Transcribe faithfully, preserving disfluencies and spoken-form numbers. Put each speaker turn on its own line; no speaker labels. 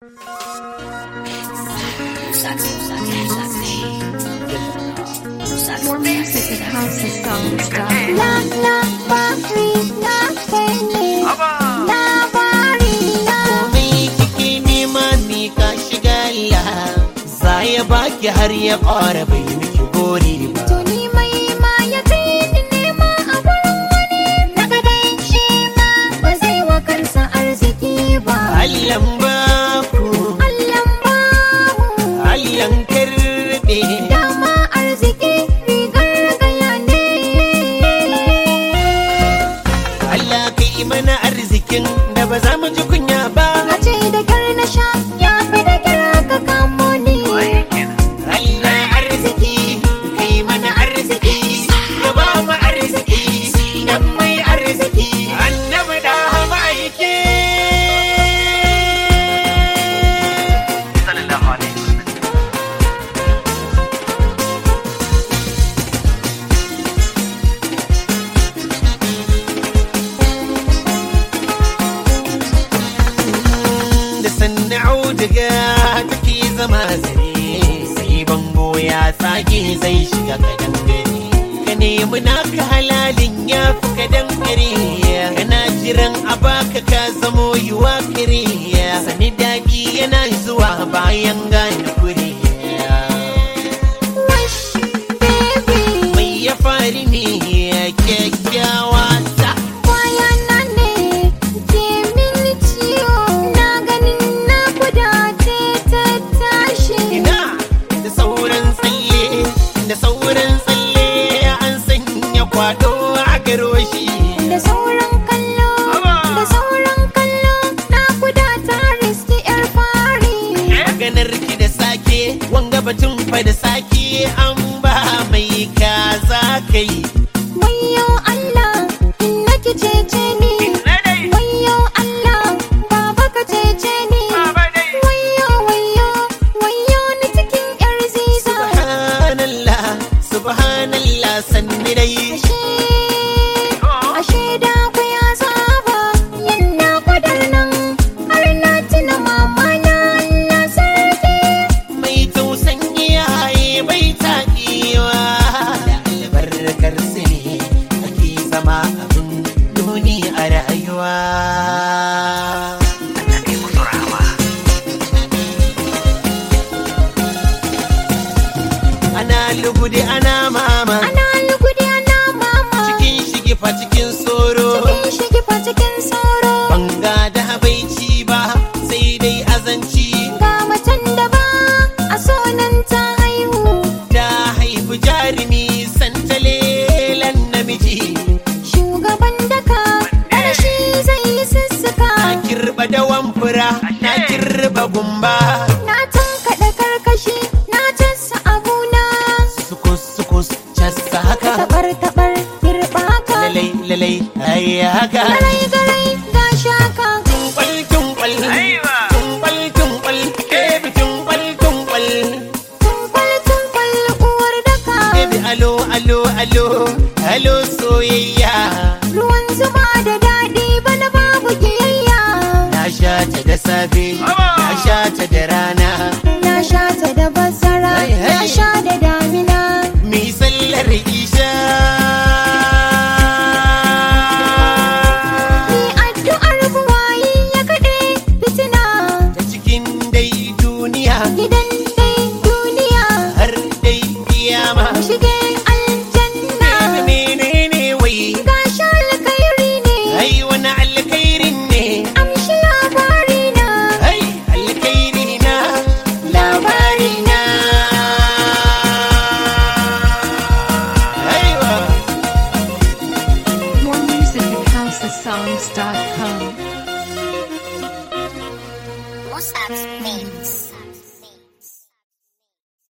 More music at house is songs.
La la bari na kai ne labari na
komai kike nema ni ka shiga Allah za ya baki har ya ƙara bai miki gori ba.
to ni mai ma ya kai ni nema a wurin wani daga dan shi ma ba zai wa kansa arziki ba.
Allah ba ku
Allah ba mu
Allah karbe
dama arziki rigar gaya ne.
Allah kai mana arzikin da ba za mu ji kunya ba.
a ce da kyar na sha ya fi da kyar ka kamo ni.
Allah arziki kai mana arziki ka ba mu arziki dan mai arziki annabi da ma'aiki sallallahu alaihi wasallam da sanna auduga take zama zare sai bango ya tsage zai shiga kadan gari ka nemi naka halalin ya fi kadan gari kana jiran a baka ka zamo yiwa kare sani daɗi yana zuwa bayan gane kure
Wash baby
mai ya fari ne kyakkyawa ta
kwana ne ke mini ciwo na ganin na kudace ta tashi.
ina da sauran tsalle da sauran tsalle an sanya kwado a garoshi
da sauran kallo da sauran kallo na kudata riski yar fari.
maganar ki da sake wanga batun fa da sake an ba mai kaza kai
Wayyo Allah inna ki cece ni. Wayyo Allah baba ka cece ni. Wayyo wayyo wayyo ni cikin yar ziza.
subhanallah subhanallah sanni dai
Ashe ashe da ku ya saba yana kwadar nan har na tuna mama na Allah sarki.
mai tausan iyaye bai taƙewa da albarkar su ne ake zama abin duni a rayuwa ana lugudi ana mama
Ana lugudi ana mama
cikin shigifa cikin soro
cikin shige fa cikin sauro.
banga da habaici ba sai dai azanci
Ga macen da ba a sonan ta haihu.
ta haifi jarumi santalelan namiji
Shugaban daka ɗan shi zai yi sussuka.
na kirba dawan fura na kirba gumba
Na tankaɗe karkashi na tassa abuna.
sukus sukus casta haka
Tabar tabar kirɓa ka.
lalai lalai ai haka
Garai garai ga shaka.
tunkwal tunkwal tunkwal tunkwal kebi tunkwal tunkwal
Tunkwal tunkwal uwar daka.
kebi alo alo alo alo soyayya
Ruwan zuma da daɗi bana babu kiyayya.
na sha ta da safe na sha ta da rana
Na sha ta da bazara.
Hey, hey.
Na sha da damina.
mi sallar isha
Ni addu'ar buwayi ya kaɗe fitina.
ta cikin dai duniya
Gidan dai duniya.
har dai kiyama
Mu shige aljanna.
menene wai
Gashi alkhairi ne.
ai wani alkhairin ne
Amshi labari na.
ai alkhairi na labari na aiwa
More music at house is songs dot com.